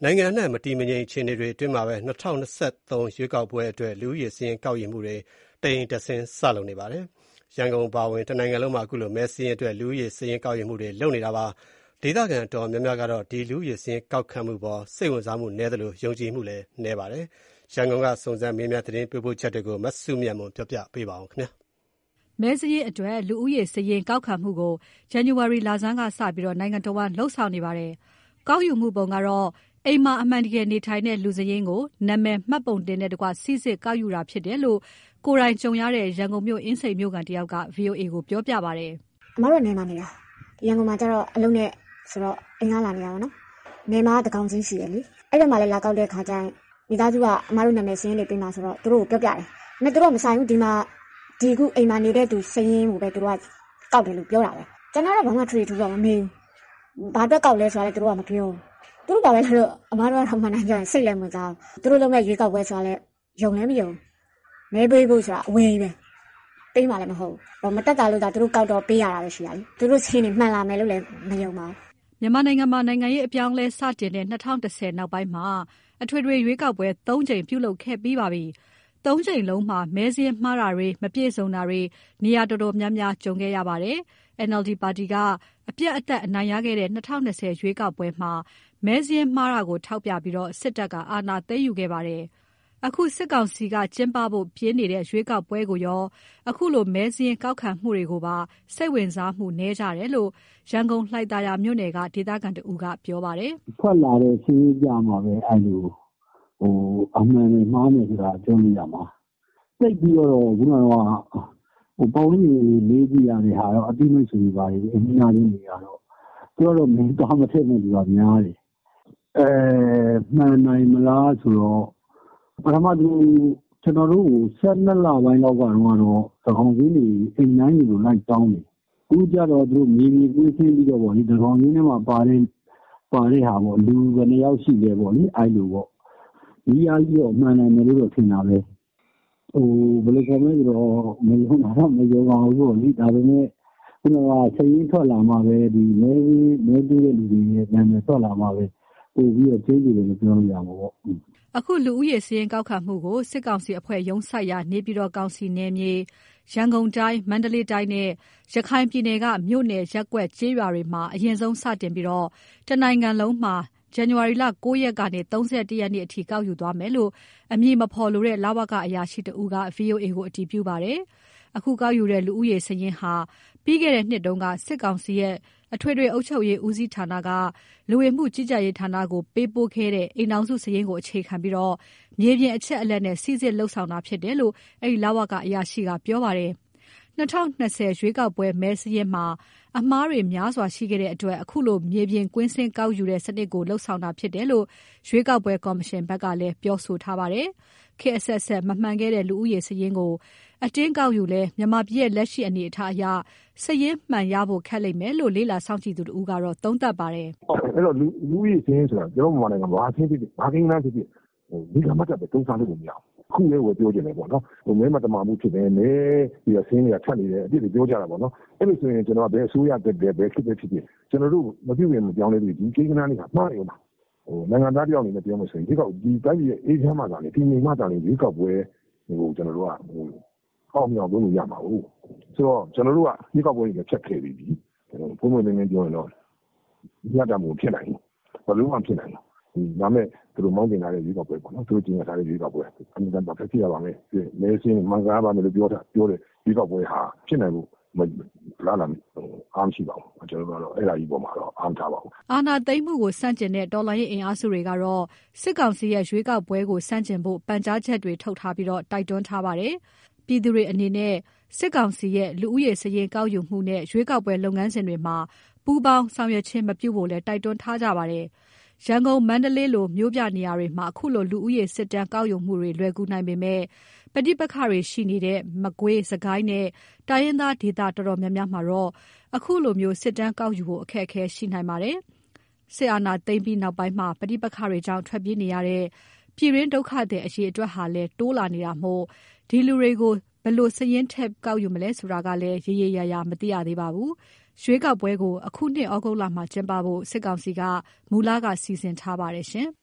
နိုင်ငံအနှံ့မတည်မငြိမ်အခြေအနေတွေအတွင်းမှာပဲ 2023 ရွေးကောက်ပွဲအတွက် လူဦးရေစာရင်းကောက်ယူမှုတွေ တအိမ်တက်ဆင်းစလုပ်နေပါတယ်။ ရန်ကုန်အပါအဝင် တနိုင်ငံလုံးမှာအခုလိုမဲစာရင်းအတွက် လူဦးရေစာရင်းကောက်ယူမှုတွေလုပ်နေတာပါ။ ဒေသခံအတော်များများကတော့ ဒီလူဦးရေစာရင်းကောက်ခံမှုအပေါ် စိတ်ဝင်စားမှုနည်းသလို ယုံကြည်မှုလည်းနည်းပါတယ်။ ရန်ကုန်ကစုံစမ်းမေးမြန်းသတင်းပေးပို့ချက်တွေကို မစုမြတ်မွန်က ပြောပြပါမယ်။ မဲစာရင်းအတွက် လူဦးရေစာရင်းကောက်ခံမှုကို ဇန်နဝါရီလဆန်းကစပြီး နိုင်ငံတဝန်းလုပ်ဆောင်နေပါတယ်။ ကောက်ယူမှုပုံကတော့ အိမ်မှာအမှန်တကယ်နေထိုင်တဲ့လူစာရင်းကို နာမည်မှတ်ပုံတင်နဲ့တကွ စိစစ်ကောက်ယူတာဖြစ်တယ်လို့ ကိုယ်တိုင်ကြုံရတဲ့ ရန်ကုန်မြို့ အင်းစိန်မြို့ခံတယောက်က VOA ကိုပြောပြပါတယ်။ "အမတို့ကနယ်မှာနေတာ။ ရန်ကုန်မှာကျတော့အလုပ်နဲ့ဆိုတော့အိမ်ကလာနေတာပေါ့နော်။ နယ်မှာကသန်းခေါင်စာရင်းရှိတယ်လေ။အဲ့ဘက်မှာလည်းလာကောက်တဲ့အခါကျရင်မိသားစုကအမတို့နာမည်စာရင်းတွေပေးမှာဆိုတော့သူတို့ကိုပြောပြတယ်။ဒါပေမဲ့သူတို့ကမဆိုင်ဘူး။ဒီအခုအိမ်မှာနေတဲ့သူစာရင်းကိုပဲသူတို့ကကောက်တယ်လို့ပြောတာပဲ။ကျွန်တော်တော့ဘာမှထွေထူးတော့မမေးဘူး။ဘာအတွက်ကောက်လဲဆိုတာလည်းသူတို့ကမပြောဘူး။သူတို့ဘာပဲလို့အမတို့ကတော့မှန်တိုင်းပြောရင်စိတ်လည်းမဝင်စားဘူး။သူတို့လုပ်မဲ့ရွေးကောက်ပွဲဆိုတာလည်းယုံလည်းမယုံဘူး။မဲပေးဖို့ဆိုတာအဝေးပဲ။ပေးမှလည်းမဟုတ်ဘူး။မတက်တာလို့သာသူတို့ကောက်တော့ပေးရတာပဲရှိတာလေ။သူတို့စာရင်းတွေမှန်လာမယ်လို့လည်းမယုံပါဘူး။ " မြန်မာနိုင်ငံမှာနိုင်ငံရေးအပြောင်းအလဲစတင်တဲ့ 2010 နောက်ပိုင်းမှာ အထွေထွေရွေးကောက်ပွဲ ၃ ကြိမ်ပြုလုပ်ခဲ့ပြီးပါပြီ။ ၃ ကြိမ်လုံးမှာ မဲစာရင်းမှားတာတွေ မပြည့်စုံတာတွေ နေရာတော်တော်များများကြုံခဲ့ရပါတယ်။ NLD ပါတီကအပြတ်အသတ်အနိုင်ရခဲ့တဲ့ 2020 ရွေးကောက်ပွဲမှာ မဲစာရင်းမှားတာကိုထောက်ပြပြီး စစ်တပ်ကအာဏာသိမ်းယူခဲ့ပါတယ်။ အခုစစ်ကောင်စီကကျင်းပဖို့ပြင်နေတဲ့ရွေးကောက်ပွဲကိုရော အခုလိုမဲစာရင်းကောက်ခံမှုတွေကိုပါ စိတ်ဝင်စားမှုနည်းကြတယ်လို့ ရန်ကုန်လှိုင်သာယာမြို့နယ်က ဒေသခံတဦးကပြောပါတယ်။ "ထွက်လာတဲ့စာရင်းကြမှာပဲအဲ့လိုအမှန်တွေမှားတယ်ဆိုတာပြောလို့ရမှာ။သိပ်ပြီးတော့ခုနကပေါ့ဝန်းကျင်မေးကြည့်ရတဲ့ဟာတော့အသိမိတ်ဆွေတွေပါအနီးနားချင်းတွေကတော့သူကတော့မဲသွားမထည့်တဲ့လူကများတယ်။မှန်နိုင်မလားဆိုတော့ပထမကျွန်တော်တို့ကို12လပိုင်းလောက်ကတော့သန်းခေါင်စာရင်းတွေအိမ်တိုင်းကိုလိုက်တောင်းတယ်။အခုကျတော့သူတို့မြေပြင်ကွင်းဆင်းပြီးတော့ပေါ့လေသန်းခေါင်စာရင်းထဲမှာပါတဲ့ဟာပေါ့လူဘယ်နှယောက်ရှိလဲပေါ့လေအဲ့လိုပေါ့ဒီဟာကြီးတော့မှန်နိုင်မယ်လို့တော့ထင်တာပဲ။ဘယ်လိုခေါ်မလဲဆိုတော့မယုံတာတော့မယုံပါဘူးပေါ့လေ။ဒါပေမဲ့ခုနကစာရင်းထွက်လာမှပဲဒီမဲပေးတဲ့လူတွေရဲ့နာမည်ထွက်လာမှပဲပို့ပြီးတော့ကျင်းနေတယ်လို့ပြောလို့ရမှာပေါ့။ " အခုလူဦးရေစာရင်းကောက်ခံမှုကို စစ်ကောင်စီအဖွဲ့ရုံးစိုက်ရာ နေပြည်တော်ကောင်စီနယ်မြေ၊ ရန်ကုန်တိုင်း၊ မန္တလေးတိုင်းနဲ့ ရခိုင်ပြည်နယ်က မြို့နယ်ရပ်ကွက်ကျေးရွာတွေမှာ အရင်ဆုံးစတင်ပြီး တနိုင်ငံလုံးမှာ ဇန်နဝါရီ 9 ရက်ကနေ 31 ရက်နေ့အထိကောက်ယူသွားမယ်လို့ အမည်မဖော်လိုတဲ့ လဝကအရာရှိတဦးက VOA ကိုအတည်ပြုပါတယ်။ အခုကောက်ယူတဲ့လူဦးရေစာရင်းဟာ ပြီးခဲ့တဲ့နှစ်တုန်းက စစ်ကောင်စီရဲ့ အထွေထွေအုပ်ချုပ်ရေးဦးစီးဌာနက လူဝင်မှုကြီးကြပ်ရေးဌာနကိုပေးပို့ခဲ့တဲ့ အိမ်ထောင်စုစာရင်းကိုအခြေခံပြီး မြေပြင်အချက်အလက်နဲ့ စိစစ်လုပ်ဆောင်တာဖြစ်တယ်လို့ အဲဒီလဝကအရာရှိကပြောပါတယ်။ 2020 ရွေးကောက်ပွဲမဲစာရင်းမှာ အမှားတွေများစွာရှိခဲ့တဲ့အတွက် အခုလိုမြေပြင်ကွင်းဆင်းကောက်ယူတဲ့စနစ်ကိုလုပ်ဆောင်တာဖြစ်တယ်လို့ ရွေးကောက်ပွဲကော်မရှင်ဘက်ကလည်းပြောဆိုထားပါတယ်။ ခေတ်အဆက်ဆက်မမှန်ခဲ့တဲ့လူဦးရေစာရင်းကို အတင်းကောက်ယူလည်း မြန်မာပြည်ရဲ့လက်ရှိအနေအထားအရ စာရင်းမှန်ရဖို့ခက်လိမ့်မယ်လို့ လေ့လာစောင့်ကြည့်သူတဦးကသုံးသပ်ပါတယ်။ "အဲ့တော့လူဦးရေစာရင်းဆိုတာကျွန်တော်တို့မြန်မာနိုင်ငံမှာဘာစာရင်းဖြစ်ဖြစ်ဘာကိန်းဂဏန်းဖြစ်ဖြစ်ဒီကမှတ်တတ်ပဲတုံးစားလို့မရဘူး။အခုလေးကိုပြောချင်တယ်ပေါ့နော်။မဲမတမာမှုဖြစ်တယ်မဲဒီစာရင်းတွေကထပ်နေတယ်အပြစ်တွေပြောကြတာပေါ့နော်။အဲ့လိုဆိုရင်ကျွန်တော်ကဘယ်အစိုးရတက်တယ်ဘယ်ဖြစ်ဖြစ်ကျွန်တော်တို့မပြုပြင်မပြောင်းလဲဘူးဒီကိန်းဂဏန်းတွေကမှားနေဦးမှာ။နိုင်ငံသားတယောက်အနေနဲ့ပြောမယ်ဆိုရင်ဒီတိုင်းပြည်ရဲ့အေးချမ်းမှသာလေတည်ငြိမ်မှသာလေရွေးကောက်ပွဲဟိုကျွန်တော်တို့ကအောင်မြင်အောင်လုပ်လို့ရမှာဟုတ်။ဆိုတော့ကျွန်တော်တို့ကရွေးကောက်ပွဲတွေဖြတ်ခဲ့ပြီးပြီ။ပွင့်ပွင့်လင်းလင်းပြောရင်တော့ညတမှုဖြစ်နိုင်ဘူး။ဘယ်လိုမှဖြစ်နိုင်ဘူး။ဒါမဲ့သူတို့မောင်းတင်ထားတဲ့ရွေးကောက်ပွဲပေါ့နော်သူတို့ကျင်းပထားတဲ့ရွေးကောက်ပွဲအမှန်တန်ဖက်ဖြစ်ရပါမယ်။မဲစင်းမှန်ကားပါမယ်လို့ပြောတယ်ရွေးကောက်ပွဲဟာဖြစ်နိုင်မှုလားလာအားမရှိပါဘူး။ကျွန်တော်တို့ကတော့အဲ့ဒါကြီးပေါ်မှာတော့အားမထားပါဘူး။အာဏာသိမ်းမှုကိုဆန့်ကျင်တဲ့တော်လှန်ရေးအင်အားစုတွေကတော့ စစ်ကောင်စီရဲ့ရွေးကောက်ပွဲကိုဆန့်ကျင်ဖို့ပန်ကြားချက်တွေထုတ်ထားပြီးတိုက်တွန်းထားပါတယ်။ ပြည်သူတွေအနေနဲ့စစ်ကောင်စီရဲ့လူဦးရေစာရင်းကောက်ယူမှုနဲ့ရွေးကောက်ပွဲလုပ်ငန်းစဉ်တွေမှာပူးပေါင်းဆောင်ရွက်ခြင်းမပြုဖို့လည်းတိုက်တွန်းထားကြပါတယ်။ ရန်ကုန်၊ မန္တလေးလိုမြို့ပြနေရာတွေမှာအခုလိုလူဦးရေစစ်တမ်းကောက်ယူမှုတွေလွယ်ကူနိုင်ပေမဲ့ ပဋိပက္ခတွေရှိနေတဲ့ မကွေး၊ စစ်ကိုင်းနဲ့ တိုင်းရင်းသားဒေသတော်တော်များများမှာတော့အခုလိုစစ်တမ်းကောက်ယူဖို့အခက်အခဲရှိနိုင်ပါတယ်။ စစ်အာဏာသိမ်းပြီးနောက်ပိုင်းပဋိပက္ခတွေကြောင့်ထွက်ပြေးနေရတဲ့ပြည်တွင်းဒုက္ခသည်အရေအတွက်ဟာလည်းတိုးလာနေတာမို့ဒီလူတွေကိုဘယ်လိုစာရင်းထည့်ကောက်ယူမလဲဆိုတာကလည်းရေရေရာရာမသိရသေးပါဘူး။ ရွေးကောက်ပွဲကိုအခုနှစ်သြဂုတ်လမှာကျင်းပဖို့စစ်ကောင်စီကမူလကစီစဉ်ထားပါတယ်ရှင်။